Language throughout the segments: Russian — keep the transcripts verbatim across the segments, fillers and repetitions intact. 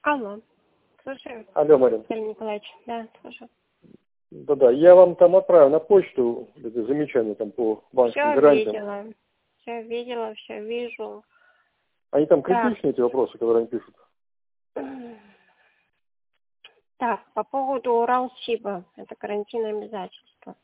Алло, слушаю. Алло, Марин. Виталий Николаевич, да, слушаю. Да-да, я вам там отправил на почту это замечание там по банковским Все гарантиям. видела, все видела, все вижу. Они там Так. критичные, эти вопросы, которые они пишут? Так, по поводу Уралсиба, это карантинное обязательство.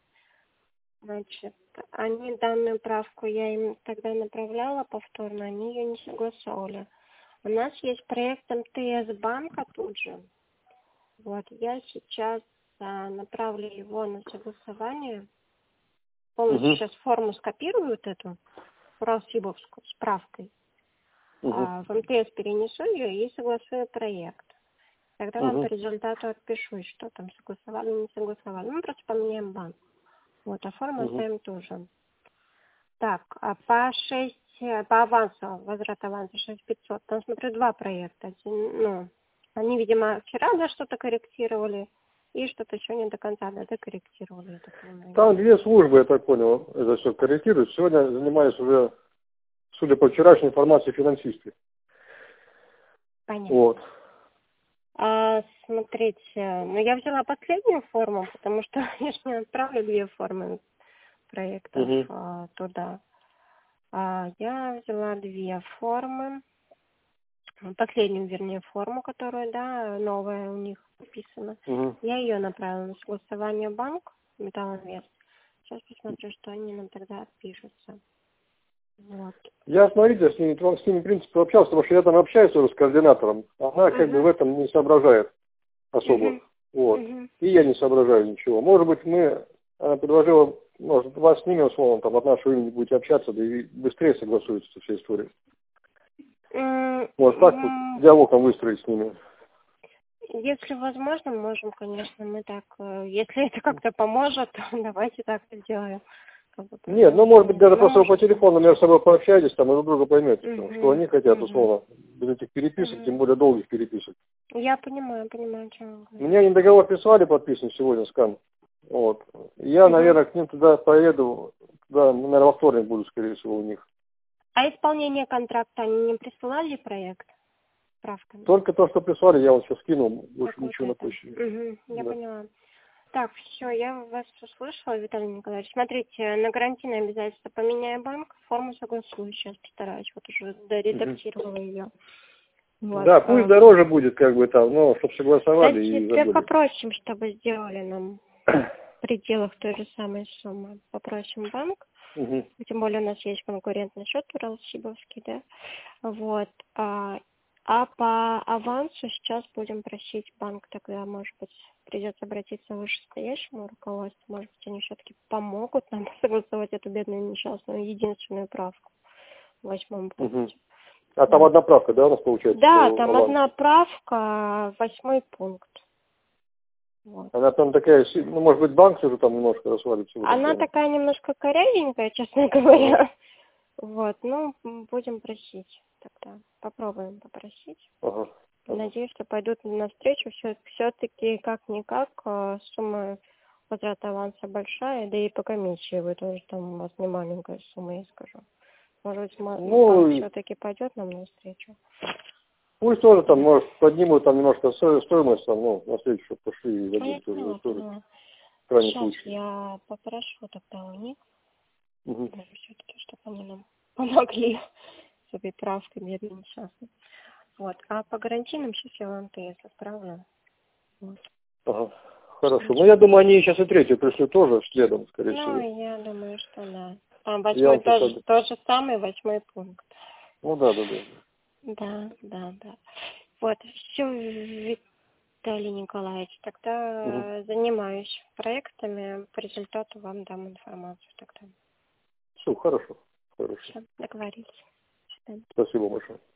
Значит, они данную правку, я им тогда направляла повторно, они ее не согласовывали. У нас есть проект эм тэ эс банка тут же. Вот, я сейчас а, направлю его на согласование. Полностью Угу. сейчас форму скопируют эту, Уралсибовскую, с правкой. Угу. А в эм тэ эс перенесу ее и согласую проект. Тогда вам по Угу. результату отпишу, что там согласовали, не согласовали. Мы просто поменяем банк. Вот, а форму Угу. оставим тоже. Так, а по шесть, по авансу, возврат аванса шесть пятьсот, там, смотрю, два проекта. Один, ну, они, видимо, вчера, да, что-то корректировали, и что-то еще не до конца, да, докорректировали, я так понимаю. Там две службы, я так понял, это все корректируют. Сегодня занимаюсь уже, судя по вчерашней информации, финансисты. Понятно. Вот. А, смотрите, ну, я взяла последнюю форму, потому что я же не отправлю две формы проектов Угу. а, туда. А, я взяла две формы. Последнюю, вернее, форму, которая, да, новая у них написана. Угу. Я ее направила на согласование в банк, Металлинвест. Сейчас посмотрю, что они нам тогда отпишутся. Вот. Я, смотрите, с ними, с ними, в принципе, общался, потому что я там общаюсь уже с координатором. Она как бы в Угу. этом не соображает особо. Угу. Вот. Угу. И я не соображаю ничего. Может быть, мы, она предложила, может, вас с ними, условно, там, от нашего имени будете общаться, да и быстрее согласуется вся история. Может, так вот диалог там выстроить с ними. Если возможно, можем, конечно, мы так, э, если это как-то поможет, то давайте так и сделаем. Как бы, Нет, ну, может быть, даже просто вы может. по телефону между собой пообщаетесь, там, и друг друга поймете, Угу. потому что они хотят, Угу. условно, без этих переписок, Угу. тем более долгих переписок. Я понимаю, понимаю, о чем вы говорите. Мне они договор прислали подписан сегодня, скан. Вот. Я, Угу. наверное, к ним туда поеду, туда, наверное, во вторник буду, скорее всего, у них. А исполнение контракта они не присылали проект? Справками? Только то, что прислали, я вот сейчас скинул, больше Как вот ничего на это? почте. Угу. Я Да. поняла. Так, все, я вас услышала, Виталий Николаевич. Смотрите, на карантинное обязательство поменяю банк, форму согласую, сейчас постараюсь, вот уже доредактировала ее. Вот. Да, пусть а, дороже будет, как бы там, но чтобы согласовали и Значит, забыли. попросим, чтобы сделали нам в пределах той же самой суммы. Попросим банк. Угу. Тем более у нас есть конкурентный счет Уралсибовский, да. Вот. А, а по авансу сейчас будем просить банк, тогда, может быть, придется обратиться к вышестоящему руководству. Может быть, они все-таки помогут нам согласовать эту бедную несчастную единственную правку в восьмом пункте. Угу. А там одна правка, да, у нас получается? Да, по там авансу? одна правка, восьмой пункт. Вот. Она там такая, си- ну, может быть, банк уже там немножко расвалится. в этом Она плане. такая немножко корявенькая, честно говоря. Вот, ну, м, будем просить тогда. Попробуем попросить. Ага. Надеюсь, что пойдут навстречу. Все, все-таки, как-никак, э, сумма возврата аванса большая, да и по комиссии вы тоже там у вас не маленькая сумма, я скажу. Может быть, ма- Ну, банк и все-таки пойдет нам навстречу. пусть тоже там, может, поднимут там немножко сто- стоимость, там, ну, на встречу, чтобы пошли и Ну, я забыли тоже поняла, за историю. поняла. В крайнем Сейчас случае. я попрошу тогда у них, Угу. все-таки, чтобы они нам помогли с этой правкой бедной несчастной. Вот. А по гарантийным сейчас я вам МТС отправлю. Вот. Ага. Хорошо. Ну, я думаю, они сейчас и третью пришлют тоже следом, скорее всего. Ну, я думаю, что да. Там Я восьмой вам тоже, посаду. тот же самый восьмой пункт. Ну, да, да, да. Да, да, да. Вот, все, Виталий Николаевич, Угу. тогда занимаюсь проектами, по результату вам дам информацию тогда. Все, хорошо. Хорошо. Все, договорились. До свидания. Спасибо большое.